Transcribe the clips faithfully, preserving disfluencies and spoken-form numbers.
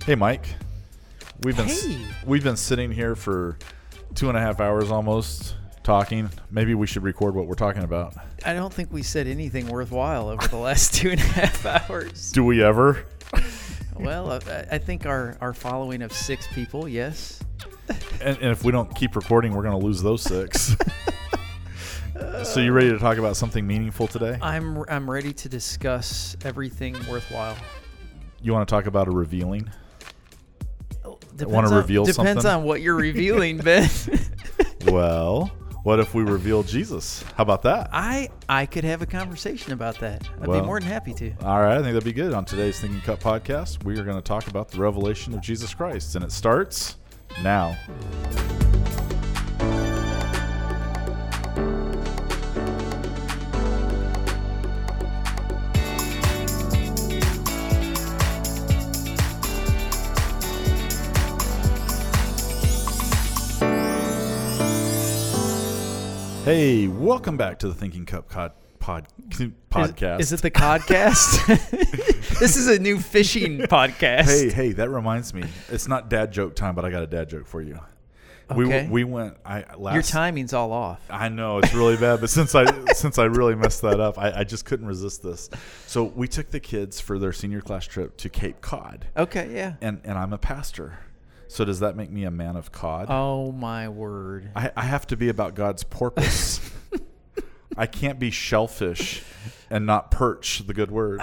Hey, Mike. We've been Hey. we've been sitting here for two and a half hours almost talking. Maybe we should record what we're talking about. I don't think we said anything worthwhile over the last two and a half hours. Do we ever? Well, I, I think our, our following of six people, yes. And, and if we don't keep recording, we're going to lose those six. So you ready to talk about something meaningful today? I'm I'm ready to discuss everything worthwhile. You want to talk about a revealing? Depends Want to on, reveal depends something? on what you're revealing, Ben. Well, what if we reveal Jesus? How about that? I I could have a conversation about that. I'd Well, be more than happy to. All right, I think that'd be good. On today's Thinking Cup podcast, we are going to talk about the revelation of Jesus Christ, and it starts now. Hey, welcome back to the Thinking Cup pod, pod, podcast. Is, is it the podcast? This is a new fishing podcast. Hey, hey, that reminds me. It's not dad joke time, but I got a dad joke for you. Okay. We we went. I last. Your timing's all off. I know it's really bad, but since I since I really messed that up, I, I just couldn't resist this. So we took the kids for their senior class trip to Cape Cod. Okay, yeah. And and I'm a pastor. So does that make me a man of cod? Oh, my word. I, I have to be about God's porpoise. I can't be shellfish and not perch, the good word.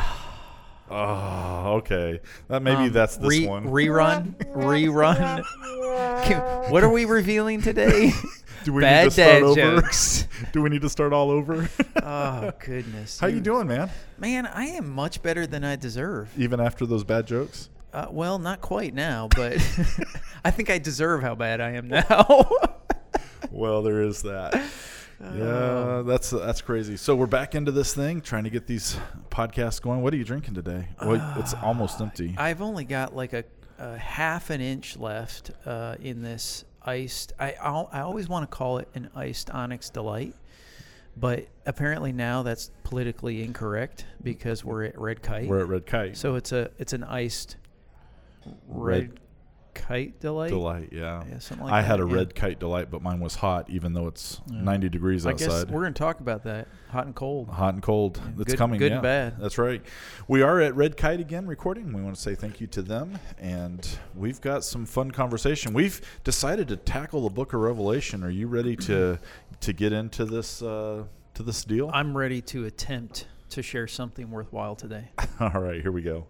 Oh, okay. That maybe Um, that's this re- one. Rerun. Rerun. Can- What are we revealing today? Do we Bad need to start dad over? jokes. Do we need to start all over? Oh, goodness. How you doing, man? Man, I am much better than I deserve. Even after those bad jokes? Uh, well, not quite now, but I think I deserve how bad I am now. Well, there is that. Yeah, that's that's crazy. So we're back into this thing, trying to get these podcasts going. What are you drinking today? Well, it's almost empty. I've only got like a, a half an inch left uh, in this iced. I I'll, I always want to call it an iced Onyx Delight, but apparently now that's politically incorrect because we're at Red Kite. We're at Red Kite. So it's a it's an iced Red, Red Kite Delight. Delight, yeah. Yeah, something like I that, had a yeah. Red Kite Delight, but mine was hot, even though it's Yeah. ninety degrees I outside. guess we're going to talk about that, hot and cold. Hot and cold. It's good- coming. good yeah. and bad. That's right. We are at Red Kite again recording. We want to say thank you to them, and we've got some fun conversation. We've decided to tackle the Book of Revelation. Are you ready to to get into this uh, to this deal? I'm ready to attempt to share something worthwhile today. All right, here we go.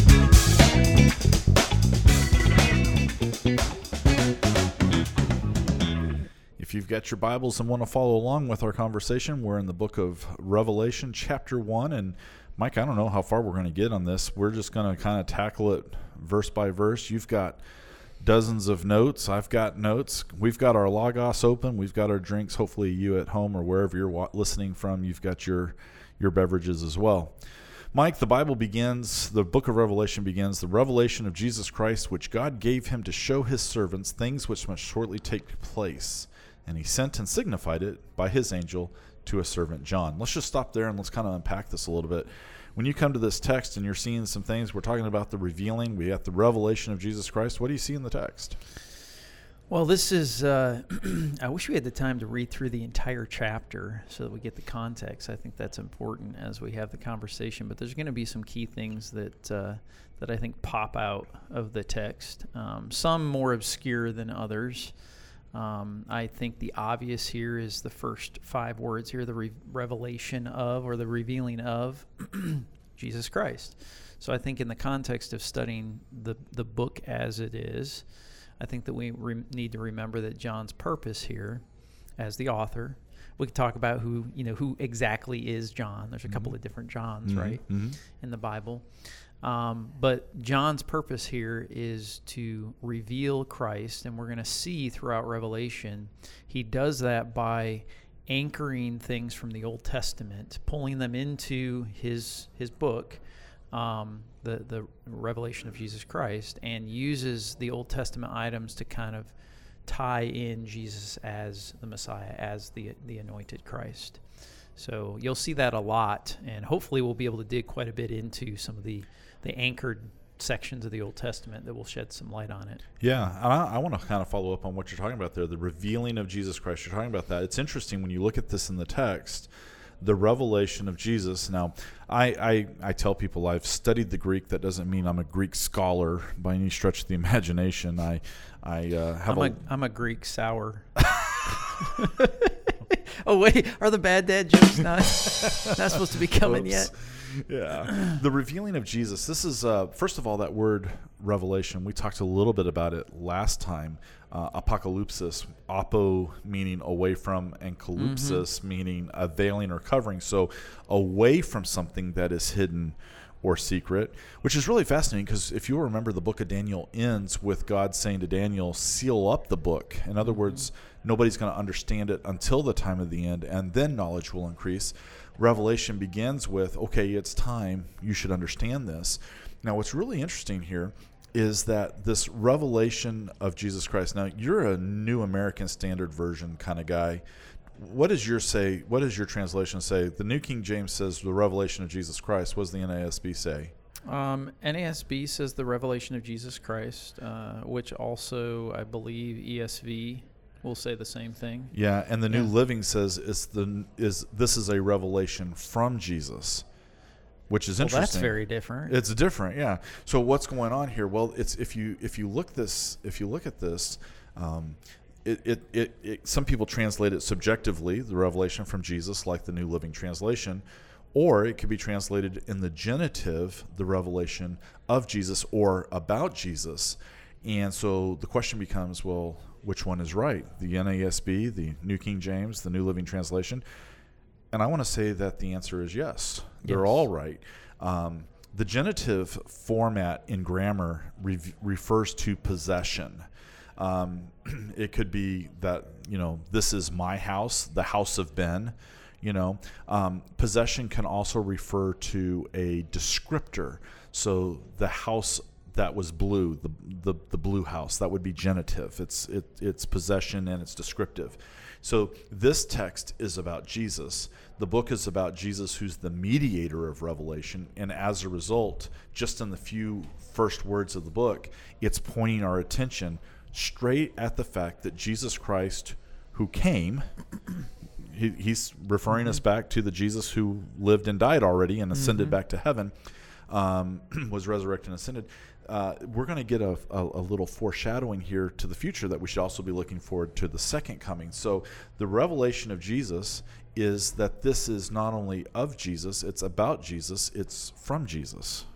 If you've got your Bibles and want to follow along with our conversation, we're in the book of Revelation, chapter one. And Mike, I don't know how far we're going to get on this. We're just going to kind of tackle it verse by verse. You've got dozens of notes. I've got notes. We've got our Logos open. We've got our drinks. Hopefully you at home or wherever you're wa- listening from, you've got your, your beverages as well. Mike, the Bible begins, the book of Revelation begins, the revelation of Jesus Christ, which God gave him to show his servants things which must shortly take place. And he sent and signified it by his angel to a servant John. Let's just stop there and let's kind of unpack this a little bit. When you come to this text and you're seeing some things, we're talking about the revealing, we got the revelation of Jesus Christ. What do you see in the text? Well, this is, uh, I wish we had the time to read through the entire chapter so that we get the context. I think that's important as we have the conversation, but there's going to be some key things that uh, that I think pop out of the text, um, some more obscure than others. Um, I think the obvious here is the first five words here, the re- revelation of or the revealing of Jesus Christ. So I think in the context of studying the, the book as it is, I think that we re- need to remember that John's purpose here as the author, we could talk about who, you know, who exactly is John. There's a couple Mm-hmm. of different Johns, Mm-hmm. right, Mm-hmm. in the Bible. Um, but John's purpose here is to reveal Christ, and we're going to see throughout Revelation, he does that by anchoring things from the Old Testament, pulling them into his his book, um, the, the revelation of Jesus Christ, and uses the Old Testament items to kind of tie in Jesus as the Messiah, as the the anointed Christ. So you'll see that a lot, and hopefully we'll be able to dig quite a bit into some of the, the anchored sections of the Old Testament that will shed some light on it. Yeah, and I, I want to kind of follow up on what you're talking about there, the revealing of Jesus Christ. You're talking about that. It's interesting when you look at this in the text, the revelation of Jesus. Now, I, I, I tell people I've studied the Greek. That doesn't mean I'm a Greek scholar by any stretch of the imagination. I, I uh, have I'm a, a, I'm a Greek sour. Oh, wait, are the bad dad jokes not, not supposed to be coming Oops. yet? Yeah. The revealing of Jesus. This is, uh, first of all, that word revelation. We talked a little bit about it last time. Uh, apocalypsis, apo meaning away from, and kalypsis mm-hmm. meaning a veiling or covering. So away from something that is hidden or secret, which is really fascinating because if you remember, the book of Daniel ends with God saying to Daniel, seal up the book. In other mm-hmm. words, nobody's going to understand it until the time of the end, and then knowledge will increase. Revelation begins with, okay, it's time. You should understand this. Now, what's really interesting here is that this revelation of Jesus Christ. Now, you're a New American Standard Version kind of guy. What does your say? What does your translation say? The New King James says the revelation of Jesus Christ. What does the N A S B say? Um, N A S B says the revelation of Jesus Christ, uh, which also, I believe, E S V will say the same thing. Yeah, and the New yeah. Living says is the is this is a revelation from Jesus, which is well, interesting. That's very different. It's different, yeah. So what's going on here? Well, it's if you if you look this if you look at this. Um, It, it, it, it, some people translate it subjectively, the revelation from Jesus, like the New Living Translation, or it could be translated in the genitive, the revelation of Jesus or about Jesus. And so the question becomes, well, which one is right? The N A S B, the New King James, the New Living Translation? And I want to say that the answer is yes. They're yes. all right. Um, the genitive format in grammar re- refers to possession. Um, it could be that, you know, this is my house, the house of Ben, you know. Um, possession can also refer to a descriptor. So the house that was blue, the the, the blue house, that would be genitive. It's it, it's possession and it's descriptive. So this text is about Jesus. The book is about Jesus, who's the mediator of revelation. And as a result, just in the few first words of the book, it's pointing our attention straight at the fact that Jesus Christ, who came, he, he's referring mm-hmm. us back to the Jesus who lived and died already and ascended mm-hmm. back to heaven, um, was resurrected and ascended. Uh, we're going to get a, a, a little foreshadowing here to the future that we should also be looking forward to the second coming. So the revelation of Jesus is that this is not only of Jesus, it's about Jesus, it's from Jesus.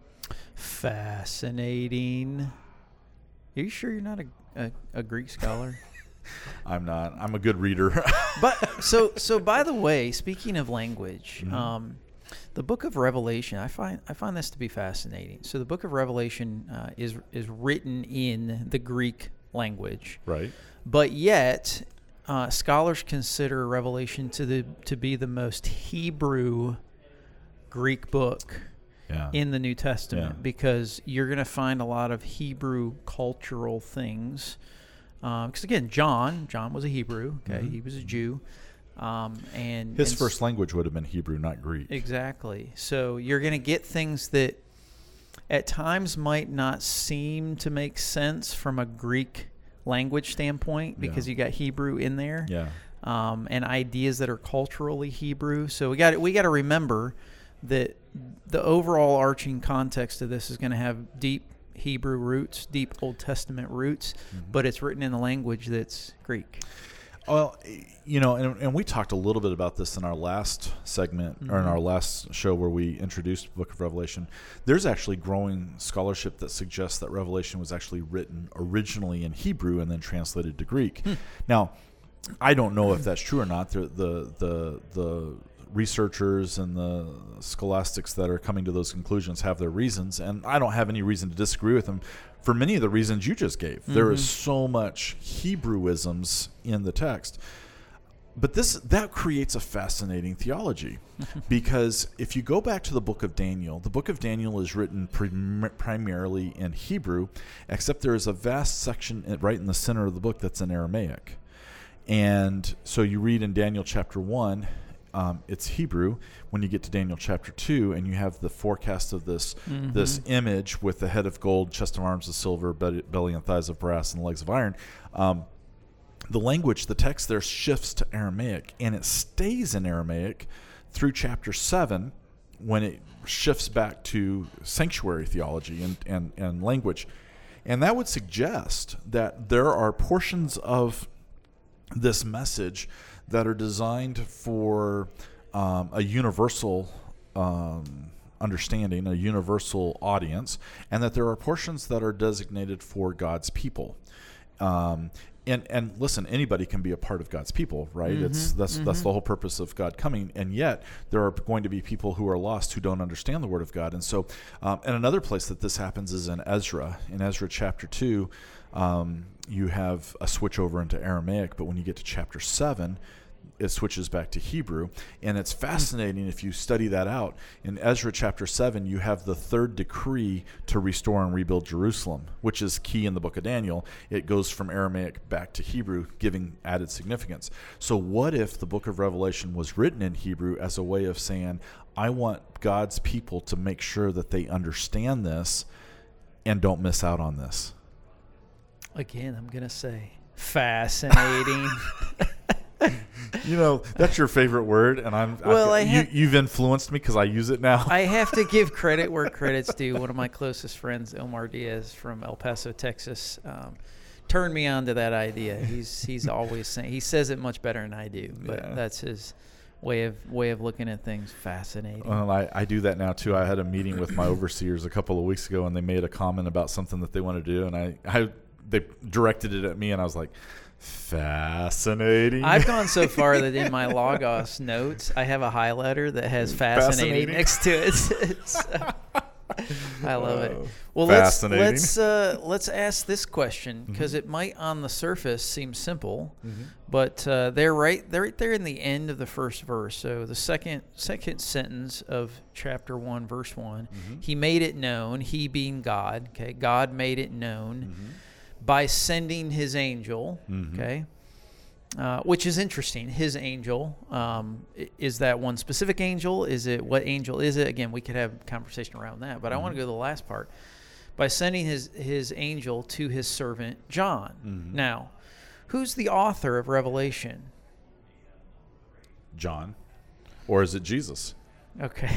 Fascinating. Are you sure you're not a, a, a Greek scholar? I'm not. I'm a good reader. But so so by the way, speaking of language, mm-hmm. um, the Book of Revelation, I find I find this to be fascinating. So the Book of Revelation uh, is is written in the Greek language, right? But yet, uh, scholars consider Revelation to the to be the most Hebrew Greek book. Yeah. In the New Testament, yeah. because you're going to find a lot of Hebrew cultural things. Because um, again, John, John was a Hebrew. Okay, mm-hmm. he was a Jew, um, and his and first language would have been Hebrew, not Greek. Exactly. So you're going to get things that at times might not seem to make sense from a Greek language standpoint because yeah. you got Hebrew in there. Yeah. Um, and ideas that are culturally Hebrew. So we got we got to remember that the overall arching context of this is going to have deep Hebrew roots, deep Old Testament roots, mm-hmm. but it's written in a language that's Greek. Well, you know, and, and we talked a little bit about this in our last segment, mm-hmm. or in our last show where we introduced the Book of Revelation. There's actually growing scholarship that suggests that Revelation was actually written originally in Hebrew and then translated to Greek. Hmm. Now, I don't know if that's true or not. The the the, the researchers and the scholastics that are coming to those conclusions have their reasons, and I don't have any reason to disagree with them for many of the reasons you just gave. Mm-hmm. There is so much Hebrewisms in the text. But this that creates a fascinating theology because if you go back to the book of Daniel, the book of Daniel is written prim- primarily in Hebrew, except there is a vast section right in the center of the book that's in Aramaic. And so you read in Daniel chapter one, um, it's Hebrew. When you get to Daniel chapter two, and you have the forecast of this Mm-hmm. this image with the head of gold, chest of arms of silver, belly, belly and thighs of brass, and legs of iron. Um, the language, the text there shifts to Aramaic, and it stays in Aramaic through chapter seven, when it shifts back to sanctuary theology and, and, and language. And that would suggest that there are portions of this message that are designed for um, a universal um, understanding, a universal audience, and that there are portions that are designated for God's people. Um, and and listen, anybody can be a part of God's people, right? Mm-hmm, It's that's mm-hmm. that's the whole purpose of God coming. And yet there are going to be people who are lost who don't understand the Word of God. And so, um, and another place that this happens is in Ezra. In Ezra chapter two, um, you have a switch over into Aramaic, but when you get to chapter seven, it switches back to Hebrew. And it's fascinating if you study that out. In Ezra chapter seven, you have the third decree to restore and rebuild Jerusalem, which is key in the book of Daniel. It goes from Aramaic back to Hebrew, giving added significance. So what if the book of Revelation was written in Hebrew as a way of saying, I want God's people to make sure that they understand this and don't miss out on this? Again, I'm going to say fascinating. You know, that's your favorite word, and I'm Well, I, I you, ha- you've influenced me because I use it now. I have to give credit where credit's due. One of my closest friends, Omar Diaz from El Paso, Texas, um, turned me on to that idea. He's he's always saying, he says it much better than I do, but Yeah. that's his way of way of looking at things. Fascinating. Well, I, I do that now too. I had a meeting with my overseers a couple of weeks ago, and they made a comment about something that they want to do, and I, I they directed it at me, and I was like, fascinating. I've gone so far that in my Logos notes, I have a highlighter that has fascinating, Fascinating. next to it. So, I love it. Oh, Well, let's fascinating. let's uh, let's ask this question, because Mhm. it might on the surface seem simple, Mhm. but uh, they're right they're right there in the end of the first verse. So the second second sentence of chapter one, verse one. Mhm. He made it known. He being God. Okay, God made it known Mhm. by sending His angel. Mhm. Okay. Uh, which is interesting. His angel, um, i- is that one specific angel? Is it, what angel is it? Again, we could have a conversation around that, but I want to Mhm. go to the last part. By sending his, his angel to his servant John. Mhm. Now, who's the author of Revelation? John, or is it Jesus? Okay.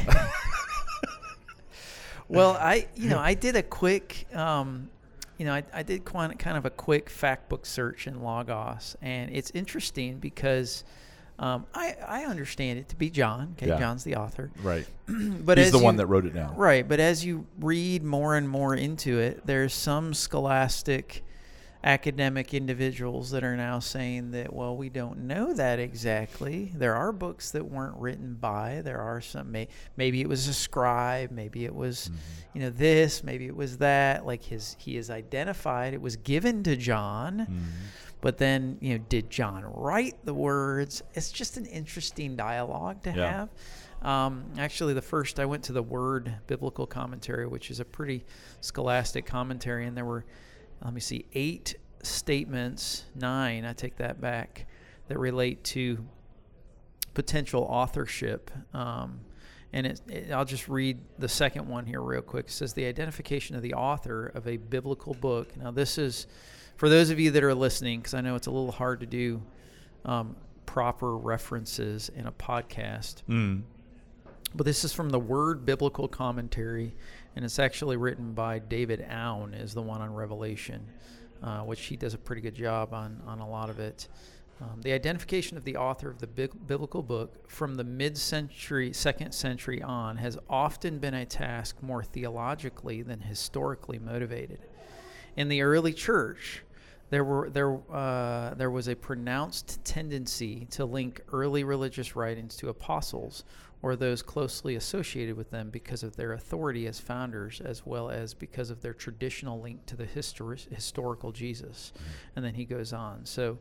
Well, I, you know, I did a quick, um, you know, I, I did quite, kind of a quick fact book search in Logos, and it's interesting because um, I, I understand it to be John. Okay, Yeah. John's the author. Right. But He's as the you, one that wrote it down. Right, but as you read more and more into it, there's some scholastic academic individuals that are now saying that, well, we don't know that exactly. There are books that weren't written by. There are some, may, maybe it was a scribe, maybe it was, Mhm. you know, this, maybe it was that. Like his, he is identified. It was given to John, Mhm. but then, you know, did John write the words? It's just an interesting dialogue to Yeah. have. Um, actually, the first, I went to the Word Biblical Commentary, which is a pretty scholastic commentary, and there were, let me see, eight statements, nine, I take that back, that relate to potential authorship. Um, and it, it, I'll just read the second one here real quick. It says, the identification of the author of a biblical book. Now, this is, for those of you that are listening, because I know it's a little hard to do um, proper references in a podcast. Mm. But this is from the Word Biblical Commentary, and it's actually written by David Aune, is the one on Revelation, uh, which he does a pretty good job on, on a lot of it. Um, the identification of the author of the bi- biblical book from the mid-century, second century on, has often been a task more theologically than historically motivated. In the early church, There were there uh, there was a pronounced tendency to link early religious writings to apostles or those closely associated with them because of their authority as founders, as well as because of their traditional link to the histori- historical Jesus. And then he goes on. So,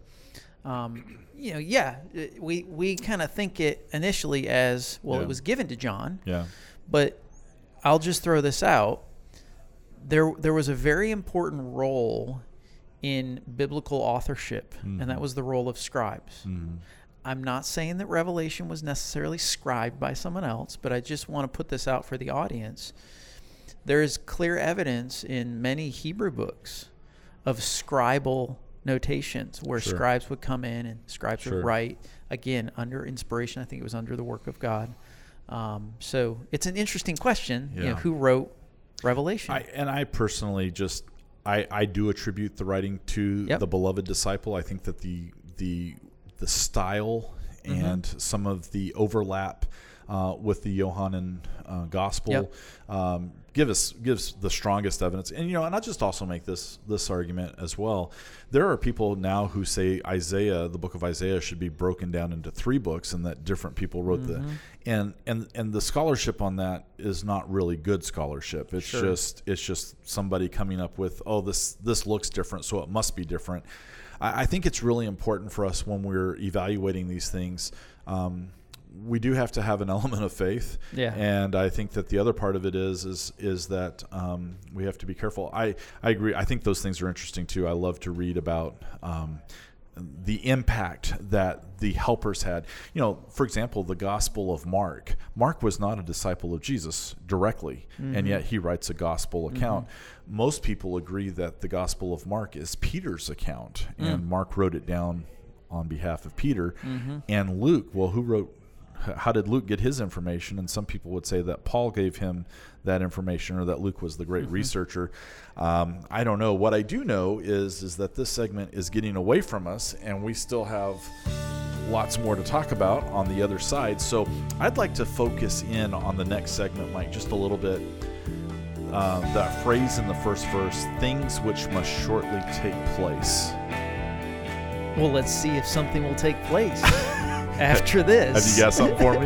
um, you know, yeah, it- we we kind of think it initially as, well, Yeah. it was given to John. Yeah. But I'll just throw this out. There there was a very important role in biblical authorship, Mhm. and that was the role of scribes. Mhm. I'm not saying that Revelation was necessarily scribed by someone else, but I just want to put this out for the audience. There is clear evidence in many Hebrew books of scribal notations where Sure. scribes would come in and scribes Sure. would write, again, under inspiration. I think it was under the work of God. Um, so it's an interesting question, you know, Yeah. who wrote Revelation? I, and I personally just I, I do attribute the writing to Yep. the beloved disciple. I think that the the the style Mm-hmm. and some of the overlap uh, with the Johannine uh, gospel Yep. um, give us gives the strongest evidence. And you know, and I'll just also make this this argument as well. There are people now who say Isaiah, the book of Isaiah, should be broken down into three books, and that different people wrote Mm-hmm. the and and and the scholarship on that is not really good scholarship. It's Sure. just it's just somebody coming up with, oh, this this looks different, so it must be different. I, I think it's really important for us when we're evaluating these things. Um, we do have to have an element of faith, Yeah. and I think that the other part of it is is is that um, we have to be careful. I I agree. I think those things are interesting too. I love to read about Um, the impact that the helpers had. You know, for example, the Gospel of Mark. Mark was not a disciple of Jesus directly, Mm-hmm. and yet he writes a gospel account. Most people agree that the Gospel of Mark is Peter's account, Mm. and Mark wrote it down on behalf of Peter. Mm-hmm. And Luke, well, who wrote, how did Luke get his information? And some people would say that Paul gave him that information, or that Luke was the great Mm-hmm. researcher. Um, I don't know. What I do know is is that this segment is getting away from us, and we still have lots more to talk about on the other side. So I'd like to focus in on the next segment, Mike, just a little bit. Um, that phrase in the first verse, things which must shortly take place. Well, let's see if something will take place after this. Have you got something for me?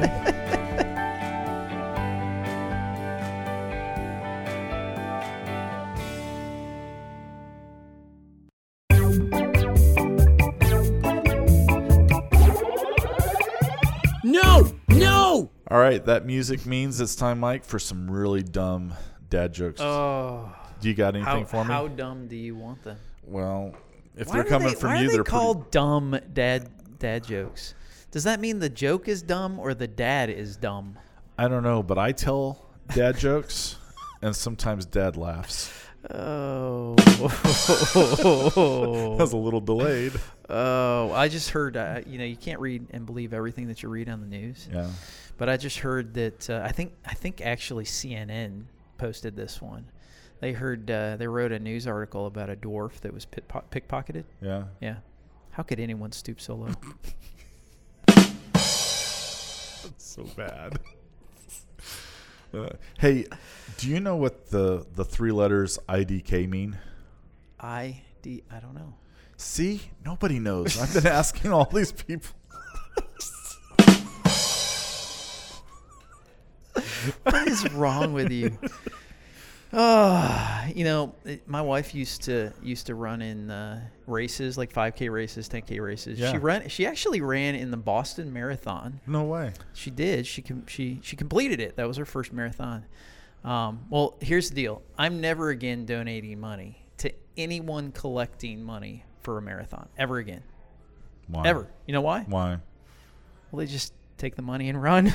No! No! All right, that music means it's time, Mike, for some really dumb dad jokes. Oh, Do you got anything how, for me? how dumb do you want them? Well, if Why they're are coming they, from why you, are they they're called dumb dad dad jokes? Does that mean the joke is dumb or the dad is dumb? pretty. I don't know, but I tell dad jokes, and sometimes dad laughs. Oh, That was a little delayed. oh! I just heard. Uh, you know, you can't read and believe everything that you read on the news. Yeah. But I just heard that. Uh, I think. I think actually C N N posted this one. They heard. Uh, they wrote a news article about a dwarf that was pit- pickpocketed. Yeah. Yeah. How could anyone stoop so low? That's so bad. Uh, hey, do you know what the, the three letters I D K mean? I D. I don't know. See? Nobody knows. I've been asking all these people. What is wrong with you? Oh, you know, it- my wife used to used to run in uh, races, like five K races, ten K races. Yeah. She ran. She actually ran in the Boston Marathon. No way. She did. She com- she she completed it. That was her first marathon. Um, well, here's the deal. I'm never again donating money to anyone collecting money for a marathon ever again. Why? Ever. You know why? Why? Well, they just take the money and run.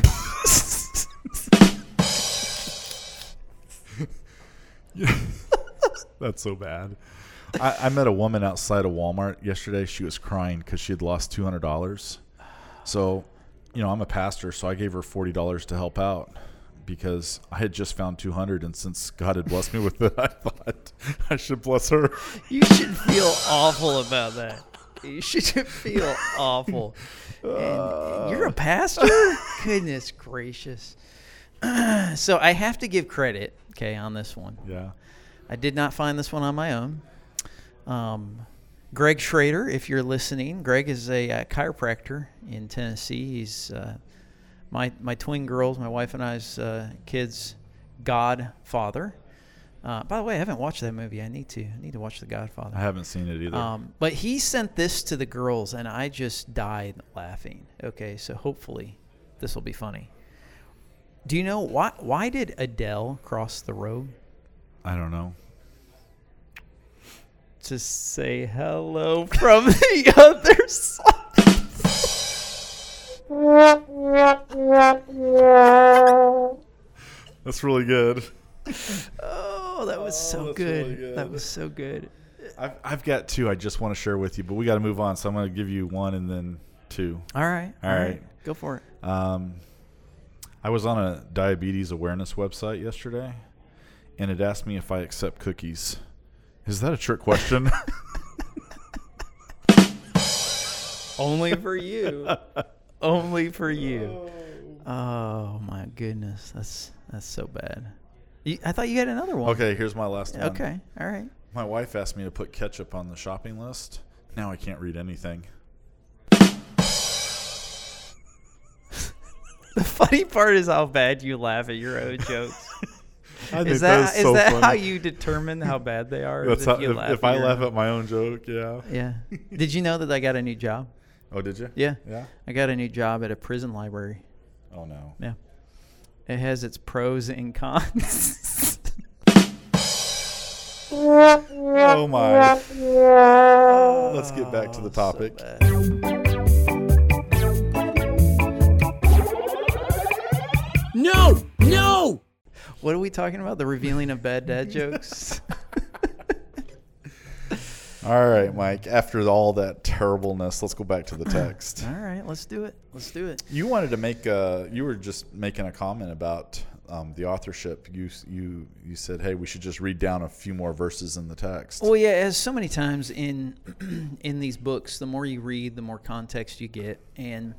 That's so bad. I, I met a woman outside of Walmart yesterday. She was crying because she had lost two hundred dollars. So, you know, I'm a pastor, so I gave her forty dollars to help out because I had just found two hundred dollars, and since God had blessed me with it, I thought I should bless her. You should feel awful about that. You should feel awful. And you're a pastor? Goodness gracious. So I have to give credit, okay, on this one. Yeah. I did not find this one on my own. Um, Greg Schrader, if you're listening, Greg is a uh, chiropractor in Tennessee. He's uh, my my twin girls, my wife and I's uh, kids' godfather. Uh, by the way, I haven't watched that movie. I need to. I need to watch The Godfather. I haven't seen it either. Um, but he sent this to the girls, and I just died laughing. Okay, so hopefully this will be funny. Do you know why? Why did Adele cross the road? I don't know. To say hello from the other side. That's really good. Oh, that was Oh, so that's good. really good. That was so good. I've, I've got two I just want to share with you, but we got to move on. So I'm going to give you one and then two. All right. All right. Go for it. Um, I was on a diabetes awareness website yesterday, and it asked me if I accept cookies. Is that a trick question? Only for you. Only for you. Oh my goodness, that's that's so bad. You, I thought you had another one. Okay, here's my last one. Okay. All right. My wife asked me to put ketchup on the shopping list. Now I can't read anything. The funny part is how bad you laugh at your own jokes. I think Is that is is so that funny. how you determine how bad they are? That's Is how, if you if, laugh if I your laugh own- at my own joke, yeah. Yeah. Did you know that I got a new job? Oh, did you? Yeah. Yeah. I got a new job at a prison library. Oh no. Yeah. It has its pros and cons. Oh my. Let's get back to the Oh, so topic. bad. No! No! What are we talking about? The revealing of bad dad jokes? All right, Mike. After all that terribleness, let's go back to the text. All right, let's do it. Let's do it. You wanted to make a, you were just making a comment about um, the authorship. You you you said, hey, we should just read down a few more verses in the text. Well, yeah, as so many times in in these books, the more you read, the more context you get. And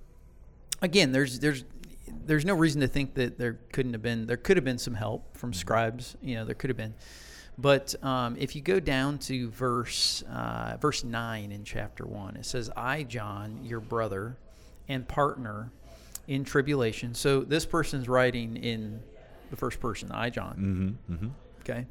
again, there's there's there's no reason to think that there couldn't have been there could have been some help from scribes. You know, there could have been. But um, if you go down to verse uh, verse nine in chapter one, it says, "I, John, your brother and partner in tribulation." So this person's writing in the first person, I, John. Mm-hmm, mm-hmm. Okay.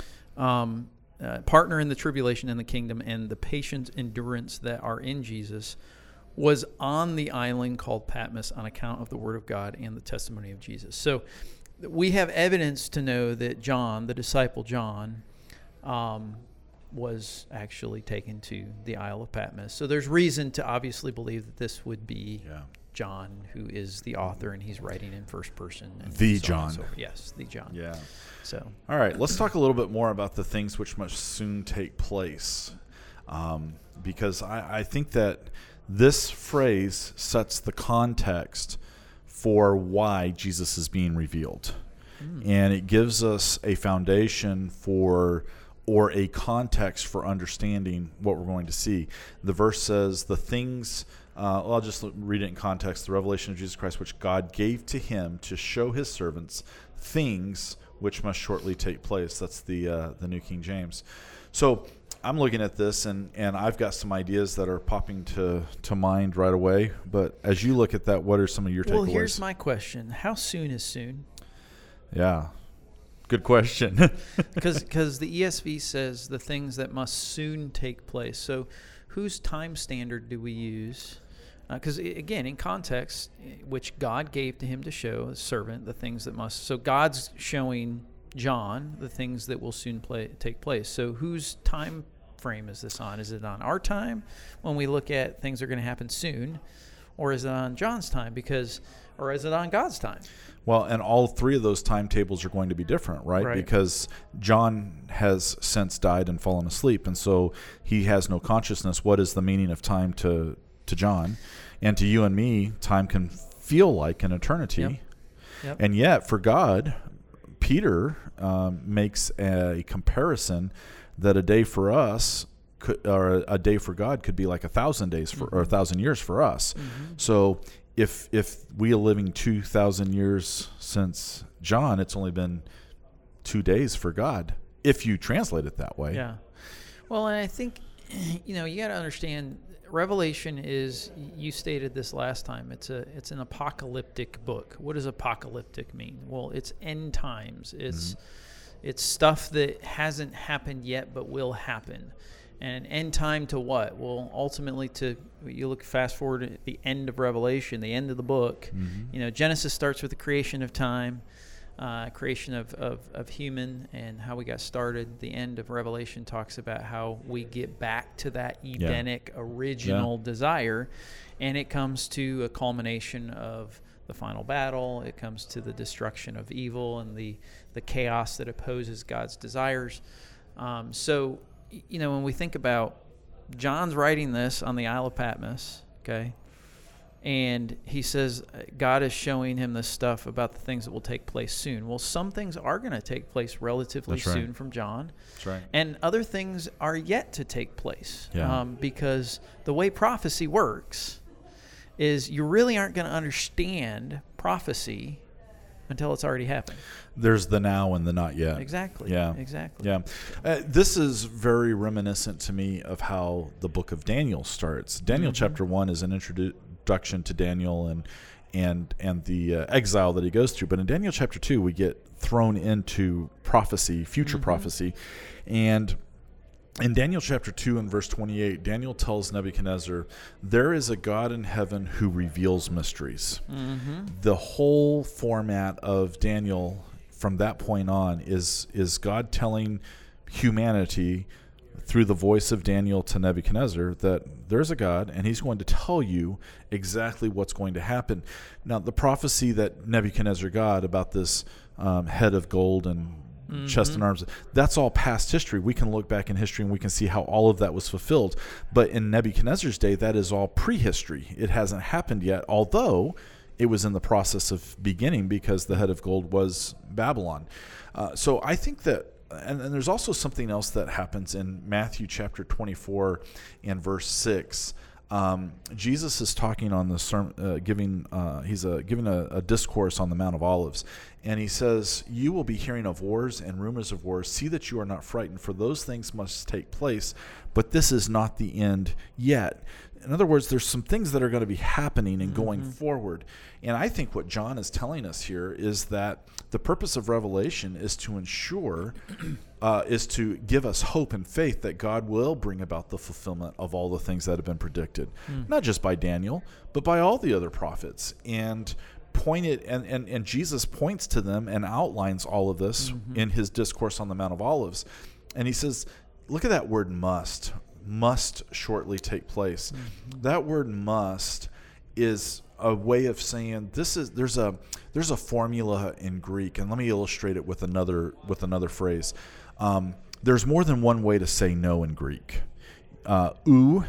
Um, uh, partner in the tribulation and the kingdom and the patient endurance that are in Jesus, was on the island called Patmos on account of the word of God and the testimony of Jesus. So we have evidence to know that John, the disciple John, um, was actually taken to the Isle of Patmos. So there's reason to obviously believe that this would be Yeah. John, who is the author, and he's writing in first person. And The so on and John. so forth. Yes, the John. Yeah. So All right, let's talk a little bit more about the things which must soon take place, um, because I, I think that this phrase sets the context for why Jesus is being revealed. Mm. And it gives us a foundation for, or a context for understanding what we're going to see. The verse says, the things, uh, well, I'll just read it in context, the revelation of Jesus Christ, which God gave to him to show his servants things which must shortly take place. That's the uh, the New King James. So I'm looking at this, and, and I've got some ideas that are popping to, to mind right away. But as you look at that, what are some of your takeaways? Well, here's my question. How soon is soon? Yeah. Good question. Because the E S V says the things that must soon take place. So whose time standard do we use? Because, uh, again, in context, which God gave to him to show, a servant, the things that must. So God's showing John the things that will soon play, take place. So whose time frame is this on? Is it on our time when we look at things that are going to happen soon, or is it on John's time? Because, or is it on God's time? Well, and all three of those timetables are going to be different, right? Right. Because John has since died and fallen asleep, and so he has no consciousness. What is the meaning of time to, to John? And to you and me, time can feel like an eternity. Yep. Yep. And yet, for God, Peter um, makes a comparison that a day for us could, or a day for God could be like a thousand days for, mm-hmm. or a thousand years for us. Mm-hmm. So if if we are living two thousand years since John, it's only been two days for God, if you translate it that way. Yeah. Well, and I think, you know, you got to understand, Revelation is, you stated this last time, it's a it's an apocalyptic book. What does apocalyptic mean? Well, it's end times. It's mm-hmm. it's stuff that hasn't happened yet but will happen. And end time to what? Well, ultimately to, you look fast forward at the end of Revelation, the end of the book. Mm-hmm. You know, Genesis starts with the creation of time, uh, creation of, of, of human and how we got started. The end of Revelation talks about how we get back to that Edenic yeah. original yeah. desire. And it comes to a culmination of the final battle. It comes to the destruction of evil and the, the chaos that opposes God's desires. Um, so, you know, when we think about John's writing this on the Isle of Patmos, okay, and he says God is showing him this stuff about the things that will take place soon. Well, some things are going to take place relatively That's right. soon from John. That's right. And other things are yet to take place. Yeah. Um, because the way prophecy works is you really aren't going to understand prophecy until it's already happened. There's the now and the not yet. Exactly. Yeah. Exactly. Yeah. Uh, this is very reminiscent to me of how the book of Daniel starts. Daniel Mm-hmm. chapter one is an introduction to Daniel and and and the uh, exile that he goes through. But in Daniel chapter two, we get thrown into prophecy, future Mm-hmm. prophecy. And in Daniel chapter two and verse twenty-eight, Daniel tells Nebuchadnezzar, there is a God in heaven who reveals mysteries. Mm-hmm. The whole format of Daniel from that point on is is God telling humanity through the voice of Daniel to Nebuchadnezzar that there's a God and he's going to tell you exactly what's going to happen. Now, the prophecy that Nebuchadnezzar got about this um, head of gold and mm-hmm. chest and arms, that's all past history. We can look back in history and we can see how all of that was fulfilled. But in Nebuchadnezzar's day, that is all prehistory. It hasn't happened yet, although it was in the process of beginning because the head of gold was Babylon. Uh, so I think that, and, and there's also something else that happens in Matthew chapter twenty-four and verse six. Um, Jesus is talking on the sermon, uh, giving uh, he's uh, giving a, a discourse on the Mount of Olives, and he says, "You will be hearing of wars and rumors of wars. See that you are not frightened, for those things must take place, but this is not the end yet." In other words, there's some things that are going to be happening and going mm-hmm. forward. And I think what John is telling us here is that the purpose of Revelation is to ensure, uh, is to give us hope and faith that God will bring about the fulfillment of all the things that have been predicted, mm. not just by Daniel, but by all the other prophets. And point it, and, and, and Jesus points to them and outlines all of this mm-hmm. in his discourse on the Mount of Olives. And he says, look at that word must. Must shortly take place. Mm-hmm. That word must is a way of saying this is there's a there's a formula in Greek, and let me illustrate it with another with another phrase. Um, there's more than one way to say no in Greek. Uh, ou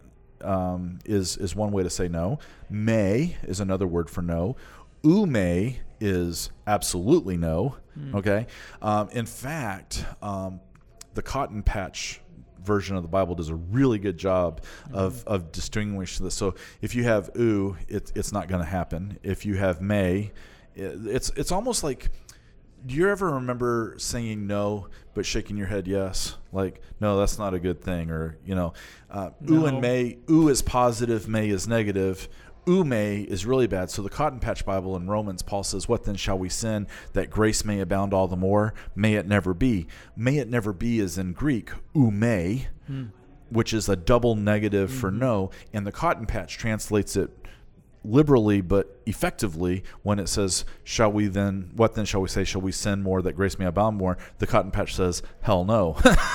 um, is is one way to say no. Me is another word for no. Ume is absolutely no. Mm. Okay. Um, in fact, um, the Cotton Patch version of the Bible does a really good job mm-hmm. of, of distinguishing this. So if you have ooh, it, it's not going to happen. If you have may, it, it's it's almost like, do you ever remember saying no but shaking your head yes? Like, no, that's not a good thing. Or, you know, uh, no. ooh and may, ooh is positive, may is negative. Ume is really bad. So the Cotton Patch Bible in Romans, Paul says, what then shall we sin that grace may abound all the more? May it never be. May it never be is in Greek, ume, hmm. which is a double negative mm-hmm. for no. And the Cotton Patch translates it liberally but effectively when it says, shall we then, what then shall we say? Shall we sin more that grace may abound more? The Cotton Patch says, hell no.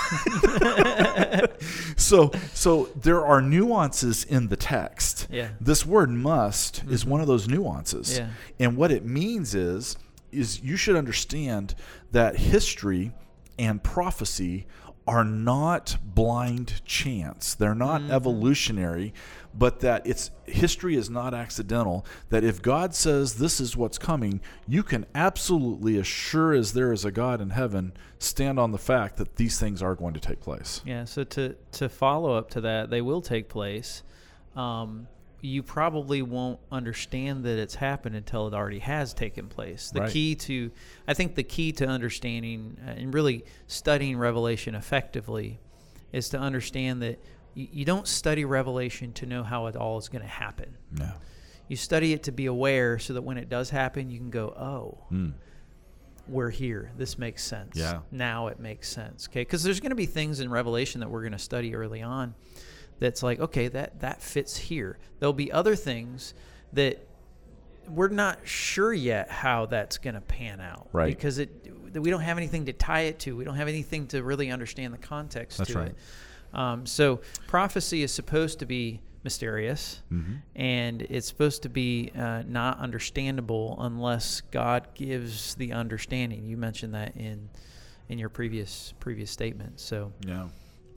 so so there are nuances in the text. Yeah. This word must mm-hmm. is one of those nuances. Yeah. And what it means is, is you should understand that history and prophecy are not blind chance. They're not mm-hmm. evolutionary, but that it's history is not accidental. That if God says this is what's coming, you can absolutely, as sure as there is a God in heaven, stand on the fact that these things are going to take place. Yeah, so to, to follow up to that, they will take place. Um, you probably won't understand that it's happened until it already has taken place. The right. key to, I think the key to understanding uh, and really studying Revelation effectively is to understand that you, you don't study Revelation to know how it all is going to happen. No. You study it to be aware so that when it does happen, you can go, oh, mm. we're here. This makes sense. Yeah. Now it makes sense. Okay, because there's going to be things in Revelation that we're going to study early on that's like, okay, that, that fits here. There'll be other things that we're not sure yet how that's going to pan out. Right. Because it we don't have anything to tie it to. We don't have anything to really understand the context that's to right. it. Um, so prophecy is supposed to be mysterious, Mm-hmm. and it's supposed to be uh, not understandable unless God gives the understanding. You mentioned that in in your previous previous statement. So Yeah.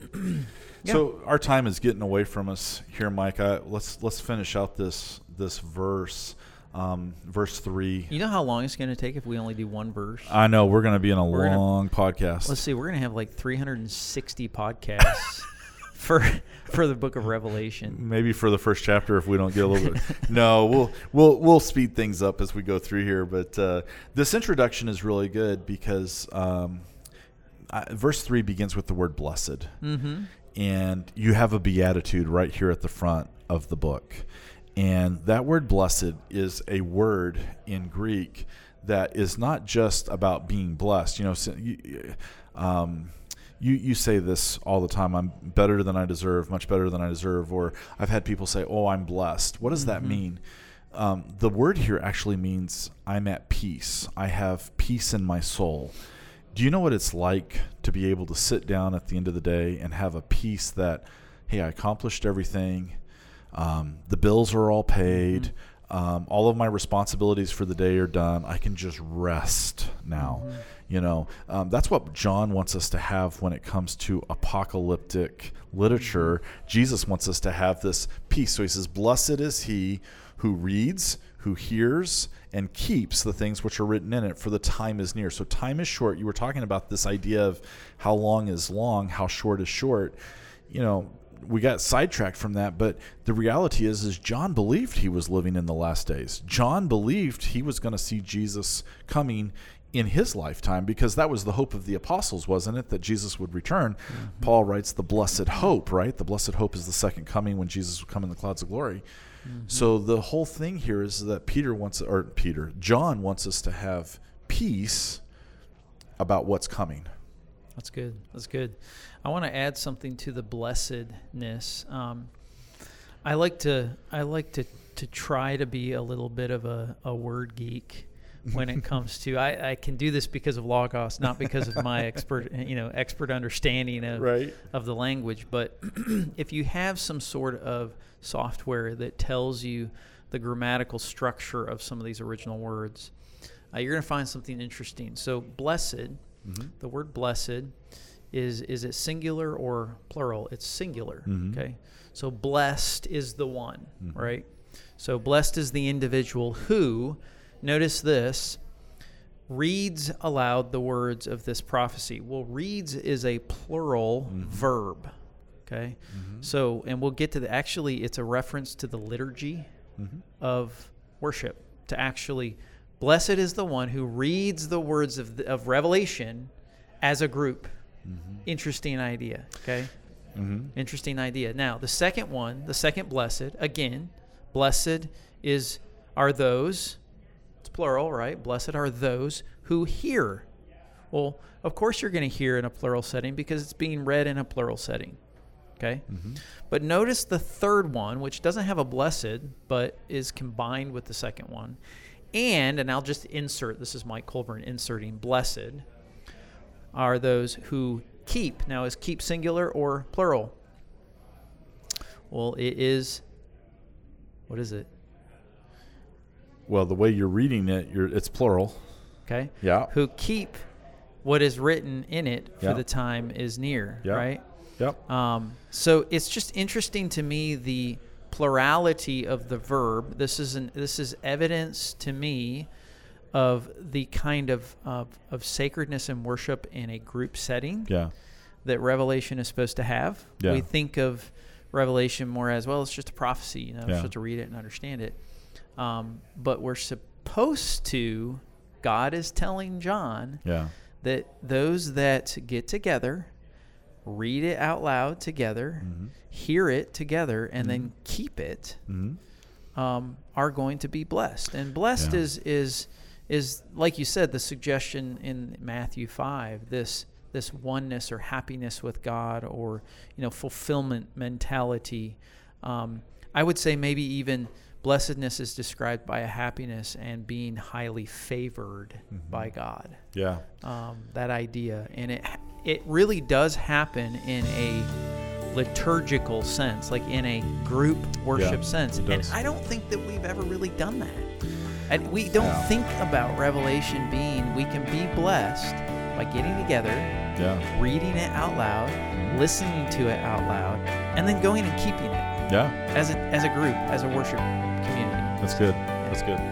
Yeah. So our time is getting away from us here, Mike. I, let's let's finish out this this verse, um, verse three. you know how long it's going to take if we only do one verse? I know we're going to be in a We're gonna- long podcast. Let's see. We're going to have like three hundred sixty podcasts for for the Book of Revelation. Maybe for the first chapter, if we don't get a little bit. No, we'll we'll we'll speed things up as we go through here. But uh, this introduction is really good because um, I, verse three begins with the word blessed, Mm-hmm. and you have a beatitude right here at the front of the book. And that word blessed is a word in Greek that is not just about being blessed. You know, so you, um, you you say this all the time. I'm better than I deserve, much better than I deserve. Or I've had people say, "Oh, I'm blessed." What does that Mhm. mean? Um, the word here actually means I'm at peace. I have peace in my soul. Do you know what it's like to be able to sit down at the end of the day and have a peace that, hey, I accomplished everything. Um, the bills are all paid. Um, all of my responsibilities for the day are done. I can just rest now. Mhm. You know, um, that's what John wants us to have when it comes to apocalyptic literature. Jesus wants us to have this peace. So he says, blessed is he who reads, who hears, and keeps the things which are written in it, for the time is near. So time is short. You were talking about this idea of how long is long, how short is short. You know, we got sidetracked from that, but the reality is, is John believed he was living in the last days. John believed he was going to see Jesus coming in his lifetime, because that was the hope of the apostles, wasn't it? That Jesus would return. Mm-hmm. Paul writes the blessed hope, right? The blessed hope is the second coming when Jesus will come in the clouds of glory. Mm-hmm. So the whole thing here is that Peter wants, or Peter, John wants us to have peace about what's coming. That's good. That's good. I want to add something to the blessedness. Um, I like to I like to, to try to be a little bit of a, a word geek when it comes to. I, I can do this because of Logos, not because of my expert you know expert understanding of Right. of the language. But if you have some sort of software that tells you the grammatical structure of some of these original words, uh, you're going to find something interesting. So blessed. Mm-hmm. The word blessed is is it singular or plural? It's singular. Mm-hmm. Okay. So blessed is the one, Mm-hmm. right? So blessed is the individual who, notice this, reads aloud the words of this prophecy. Well, reads is a plural Mm-hmm. verb. Okay. Mm-hmm. So, and we'll get to the, actually, it's a reference to the liturgy Mm-hmm. of worship, to actually, blessed is the one who reads the words of, the, of Revelation as a group. Mm-hmm. Interesting idea, okay? Mm-hmm. Interesting idea. Now, the second one, the second blessed, again, blessed is, are those, it's plural, right? Blessed are those who hear. Well, of course you're going to hear in a plural setting because it's being read in a plural setting, okay? Mm-hmm. But notice the third one, which doesn't have a blessed, but is combined with the second one. And, and I'll just insert, this is Mike Colburn inserting, blessed are those who keep. Now, is keep singular or plural? Well, it is, what is it? Well, the way you're reading it, you're, it's plural. Okay. Yeah. Who keep what is written in it, for Yeah. the time is near, Yeah. right? Yep. Um, so it's just interesting to me, the plurality of the verb. This is an, this is evidence to me of the kind of, of of sacredness and worship in a group setting Yeah. that Revelation is supposed to have. Yeah. We think of Revelation more as, well, it's just a prophecy, you know, Yeah. we're supposed to read it and understand it. Um, but we're supposed to, God is telling John Yeah. that those that get together, read it out loud together, Mm-hmm. hear it together, and then keep it, Mm-hmm. um, are going to be blessed. And blessed Yeah. is is is like you said, the suggestion in Matthew five, this this oneness or happiness with God, or you know, fulfillment mentality. Um, I would say maybe even blessedness is described by a happiness and being highly favored Mm-hmm. by God. Yeah. Um, that idea, and it it really does happen in a liturgical sense, like in a group worship Yeah, sense. it And does. I don't think that we've ever really done that. And we don't Yeah. think about Revelation being we can be blessed by getting together, Yeah. reading it out loud, listening to it out loud, and then going and keeping it Yeah. as a as a group, as a worship community. That's good. That's good.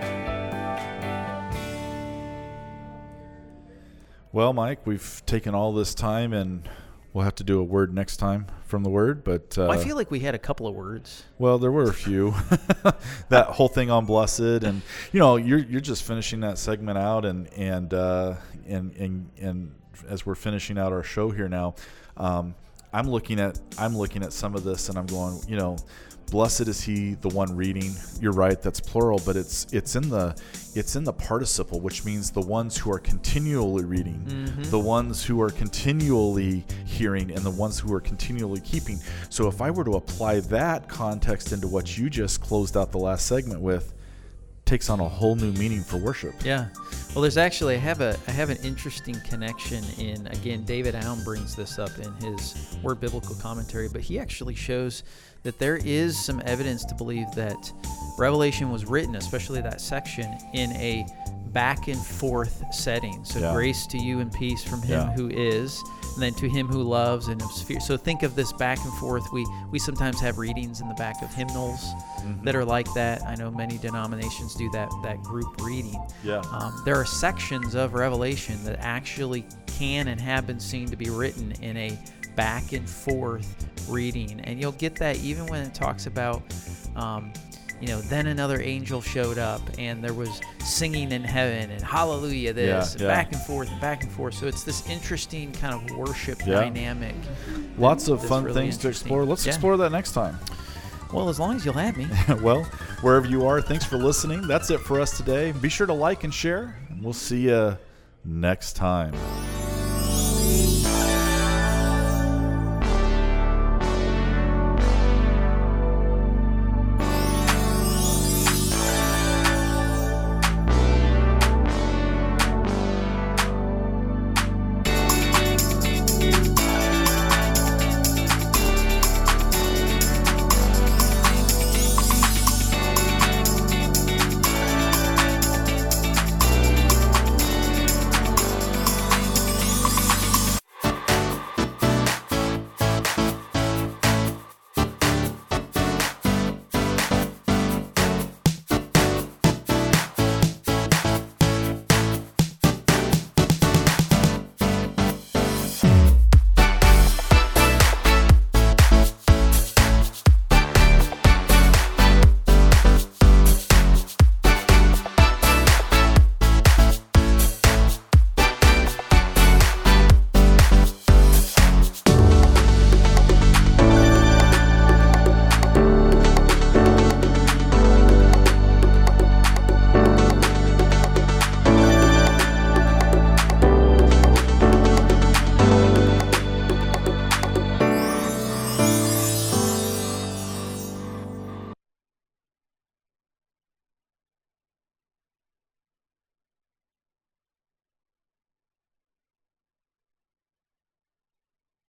Well, Mike, we've taken all this time, and we'll have to do a word next time from the Word. But uh, Well, I feel like we had a couple of words. well, there were a few. That whole thing on blessed, and you know, you're you're just finishing that segment out, and and uh, and and and as we're finishing out our show here now, um, I'm looking at I'm looking at some of this, and I'm going, you know. Blessed is he, the one reading. You're right, that's plural, but it's it's in the it's in the participle, which means the ones who are continually reading, Mm-hmm. the ones who are continually hearing, and the ones who are continually keeping. So if I were to apply that context into what you just closed out the last segment with, takes on a whole new meaning for worship. Yeah. Well, there's actually I have a I have an interesting connection in again David Allen brings this up in his Word Biblical Commentary, but he actually shows that there is some evidence to believe that Revelation was written, especially that section, in a back and forth setting. So Yeah. grace to you and peace from him Yeah. who is, and then to him who loves and is fear. So think of this back and forth. We we sometimes have readings in the back of hymnals that are like that. I know many denominations do that that group reading. Yeah. Um, there are sections of Revelation that actually can and have been seen to be written in a back and forth reading, and you'll get that even when it talks about, um, you know, then another angel showed up, and there was singing in heaven, and hallelujah this, Yeah, and yeah. back and forth and back and forth. So it's this interesting kind of worship Yeah. dynamic. Lots of that's fun really things to interesting. explore. Let's Yeah. explore that next time. Well, as long as you'll have me. Well, wherever you are, thanks for listening. That's it for us today. Be sure to like and share. We'll see you next time.